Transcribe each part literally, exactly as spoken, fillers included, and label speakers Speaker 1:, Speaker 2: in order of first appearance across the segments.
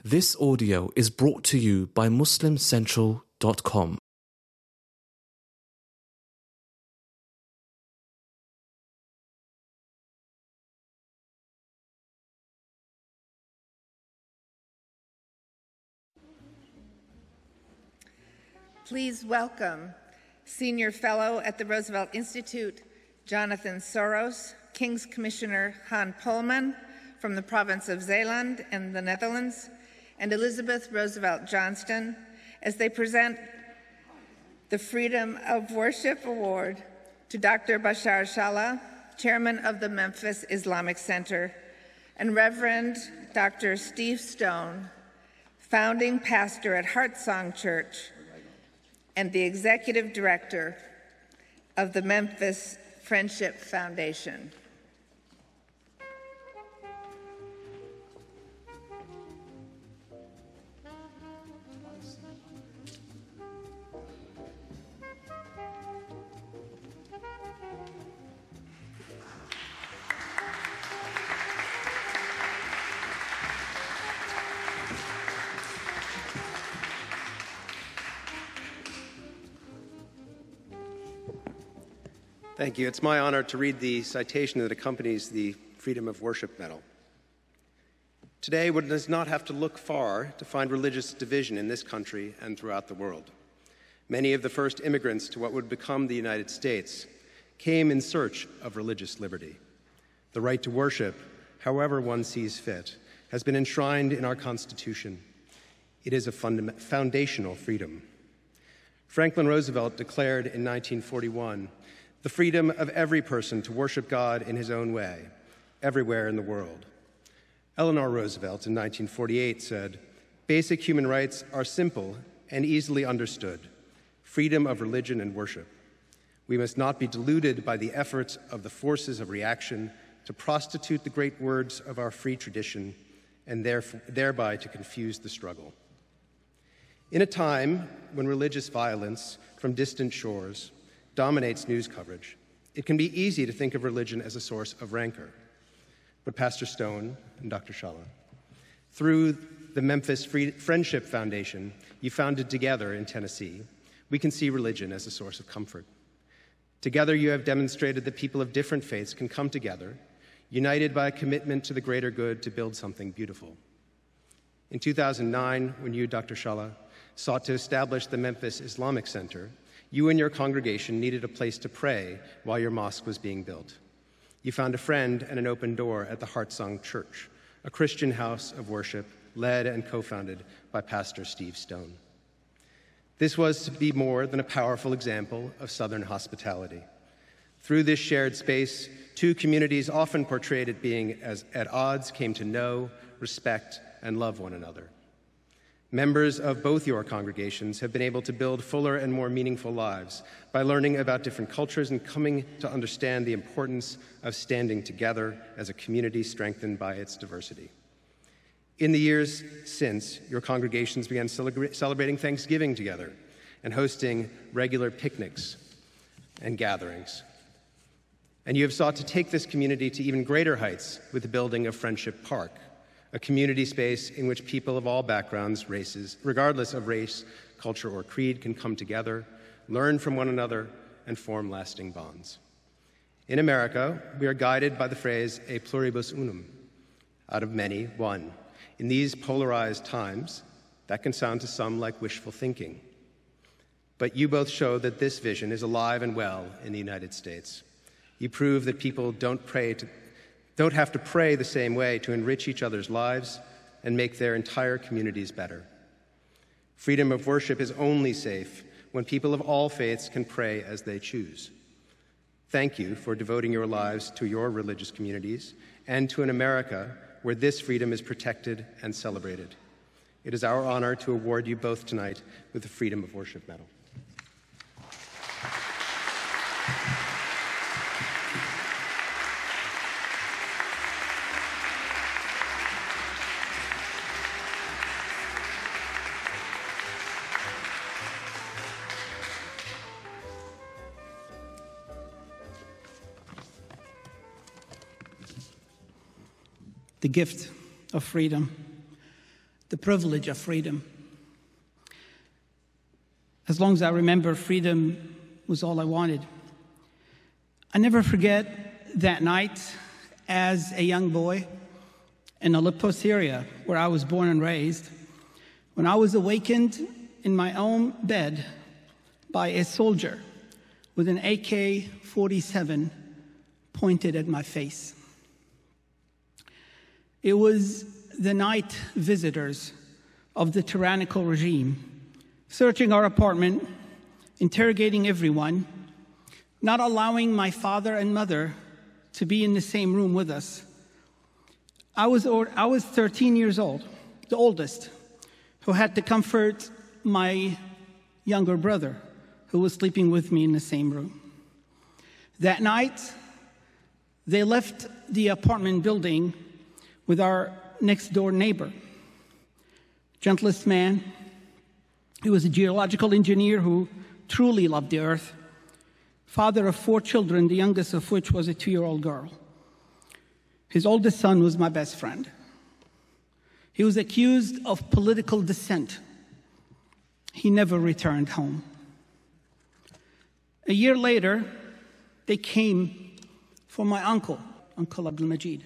Speaker 1: This audio is brought to you by Muslim Central dot com.
Speaker 2: Please welcome Senior Fellow at the Roosevelt Institute, Jonathan Soros, King's Commissioner Han Polman from the province of Zeeland in the Netherlands, and Elizabeth Roosevelt Johnston as they present the Freedom of Worship Award to Doctor Bashar Shala, Chairman of the Memphis Islamic Center, and Reverend Doctor Steve Stone, founding pastor at Heartsong Church and the Executive Director of the Memphis Friendship Foundation.
Speaker 3: Thank you. It's my honor to read the citation that accompanies the Freedom of Worship Medal. Today, one does not have to look far to find religious division in this country and throughout the world. Many of the first immigrants to what would become the United States came in search of religious liberty. The right to worship, however one sees fit, has been enshrined in our Constitution. It is a funda- foundational freedom. Franklin Roosevelt declared in nineteen forty-one the freedom of every person to worship God in his own way, everywhere in the world. Eleanor Roosevelt in nineteen forty-eight said, "Basic human rights are simple and easily understood: freedom of religion and worship. We must not be deluded by the efforts of the forces of reaction to prostitute the great words of our free tradition and thereby to confuse the struggle." In a time when religious violence from distant shores dominates news coverage, it can be easy to think of religion as a source of rancor. But Pastor Stone and Doctor Shala, through the Memphis Friendship Foundation you founded together in Tennessee, we can see religion as a source of comfort. Together you have demonstrated that people of different faiths can come together, united by a commitment to the greater good to build something beautiful. In two thousand nine, when you, Doctor Shala, sought to establish the Memphis Islamic Center, you and your congregation needed a place to pray while your mosque was being built. You found a friend and an open door at the Heartsong Church, a Christian house of worship led and co-founded by Pastor Steve Stone. This was to be more than a powerful example of Southern hospitality. Through this shared space, two communities often portrayed as being as at odds came to know, respect, and love one another. Members of both your congregations have been able to build fuller and more meaningful lives by learning about different cultures and coming to understand the importance of standing together as a community strengthened by its diversity. In the years since, your congregations began celebra- celebrating Thanksgiving together and hosting regular picnics and gatherings. And you have sought to take this community to even greater heights with the building of Friendship Park, a community space in which people of all backgrounds, races, regardless of race, culture, or creed, can come together, learn from one another, and form lasting bonds. In America, we are guided by the phrase, e pluribus unum, out of many, one. In these polarized times, that can sound to some like wishful thinking. But you both show that this vision is alive and well in the United States. You prove that people don't pray to don't have to pray the same way to enrich each other's lives and make their entire communities better. Freedom of worship is only safe when people of all faiths can pray as they choose. Thank you for devoting your lives to your religious communities and to an America where this freedom is protected and celebrated. It is our honor to award you both tonight with the Freedom of Worship Medal.
Speaker 4: The gift of freedom. the privilege of freedom. As long as I remember, freedom was all I wanted. I never forget that night as a young boy in Aleppo, Syria, where I was born and raised, when I was awakened in my own bed by a soldier with an A K forty-seven pointed at my face. It was the night visitors of the tyrannical regime searching our apartment, interrogating everyone, not allowing my father and mother to be in the same room with us. I was, I was thirteen years old, the oldest, who had to comfort my younger brother, who was sleeping with me in the same room. That night, they left the apartment building with our next-door neighbor, gentlest man. He was a geological engineer who truly loved the earth, father of four children, the youngest of which was a two-year-old girl. His oldest son was my best friend. He was accused of political dissent. He never returned home. A year later, they came for my uncle, Uncle Abdul Majid.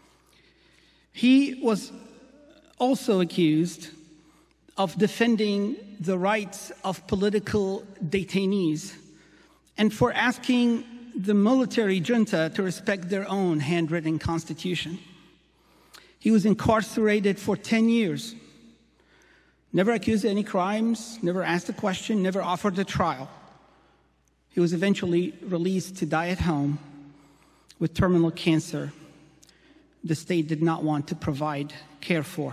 Speaker 4: He was also accused of defending the rights of political detainees and for asking the military junta to respect their own handwritten constitution. He was incarcerated for ten years, never accused of any crimes, never asked a question, never offered a trial. He was eventually released to die at home with terminal cancer the state did not want to provide care for.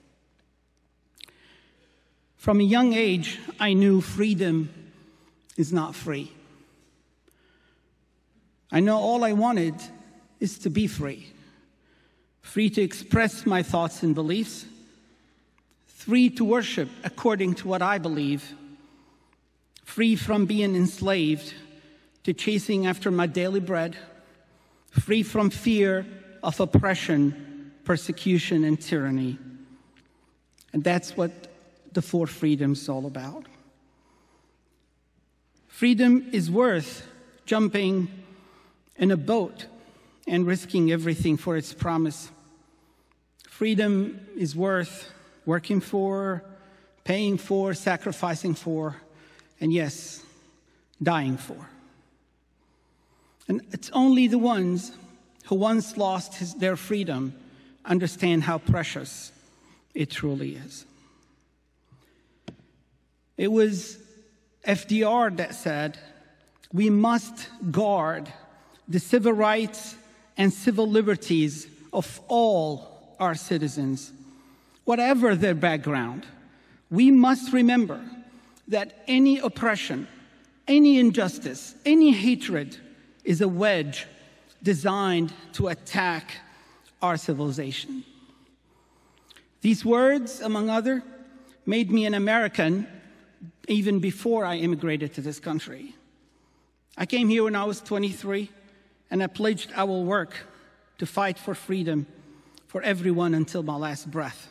Speaker 4: From a young age, I knew freedom is not free. I know all I wanted is to be free. Free to express my thoughts and beliefs. Free to worship according to what I believe. Free from being enslaved to chasing after my daily bread. Free from fear of oppression, persecution, and tyranny. And that's what the four freedoms is all about. Freedom is worth jumping in a boat and risking everything for its promise. Freedom is worth working for, paying for, sacrificing for, and yes, dying for. And it's only the ones who once lost his, their freedom understand how precious it truly is. It was F D R that said, we must guard the civil rights and civil liberties of all our citizens, whatever their background. We must remember that any oppression, any injustice, any hatred is a wedge designed to attack our civilization. These words, among others, made me an American even before I immigrated to this country. I came here when I was twenty-three, and I pledged I will work to fight for freedom for everyone until my last breath.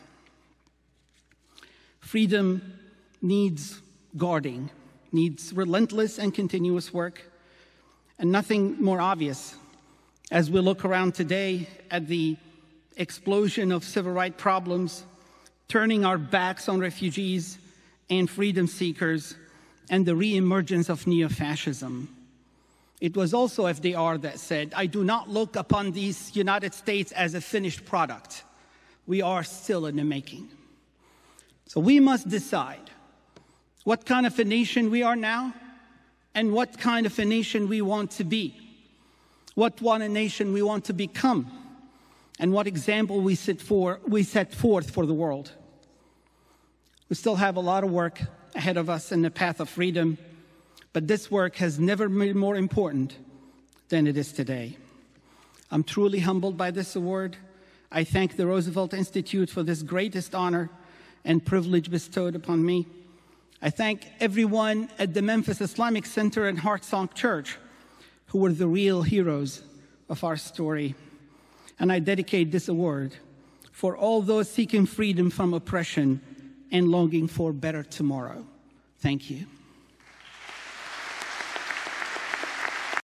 Speaker 4: Freedom needs guarding, needs relentless and continuous work, and nothing more obvious as we look around today at the explosion of civil rights problems, turning our backs on refugees and freedom seekers, and the reemergence of neo-fascism. It was also F D R that said, I do not look upon these United States as a finished product. We are still in the making. So we must decide what kind of a nation we are now and what kind of a nation we want to be. What one a nation we want to become, and what example we set, for, we set forth for the world. We still have a lot of work ahead of us in the path of freedom, but this work has never been more important than it is today. I'm truly humbled by this award. I thank the Roosevelt Institute for this greatest honor and privilege bestowed upon me. I thank everyone at the Memphis Islamic Center and Heart Song Church who were the real heroes of our story. And I dedicate this award for all those seeking freedom from oppression and longing for a better tomorrow. Thank you.